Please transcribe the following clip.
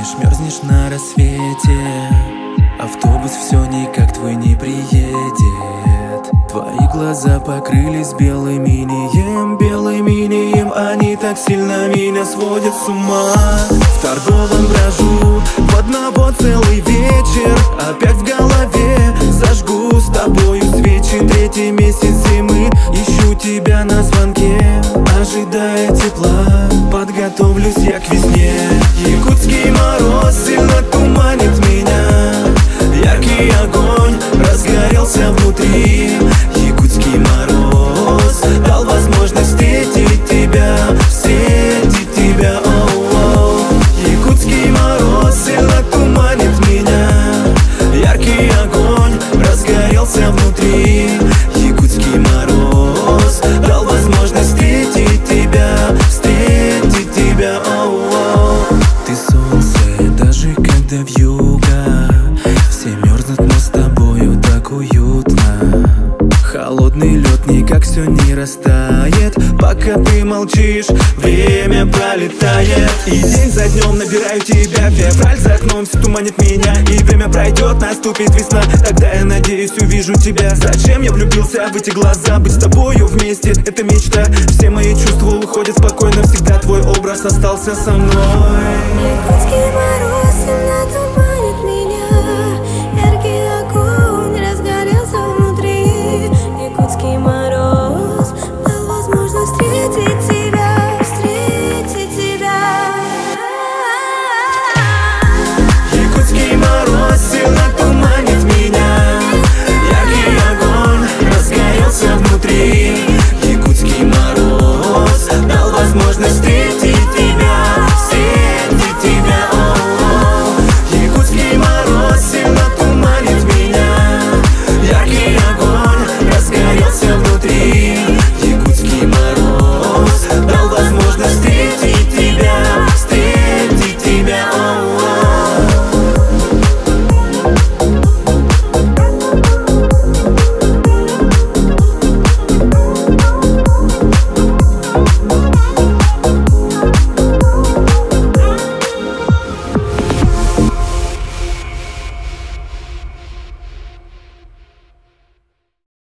Дрожишь, мерзнешь на рассвете. Автобус все никак твой не приедет. Твои глаза покрылись белым инеем, белым инеем. Они так сильно меня сводят с ума. В торговом брожу, в одного целый вечер. Опять в голове зажгу с тобою свечи. Третий месяц зимы, ищу тебя на звонке, ожидая тепла, подготовлюсь я к весне. Якутский мороз сильно туманит меня. Яркий огонь разгорелся внутри. Якутский мороз дал возможность встретить тебя, встретить тебя. Оу-оу. Якутский мороз сильно туманит меня. Яркий огонь разгорелся внутри. Якутский мороз дал возможность встретить тебя, встретить тебя. Оу-оу. Ты солнце, даже когда вьюга. Все мерзнут, но с тобою так уютно. Холодный лед никак все не растает. Пока ты молчишь, время пролетает. И день за днем набираю тебя. Февраль за окном все туманит меня. И время пройдет, наступит весна. Тогда я надеюсь увижу тебя. Зачем я влюбился в эти глаза? Быть с тобою вместе, это мечта. Все мои чувства уходят спокойно. Всегда твой образ остался со мной.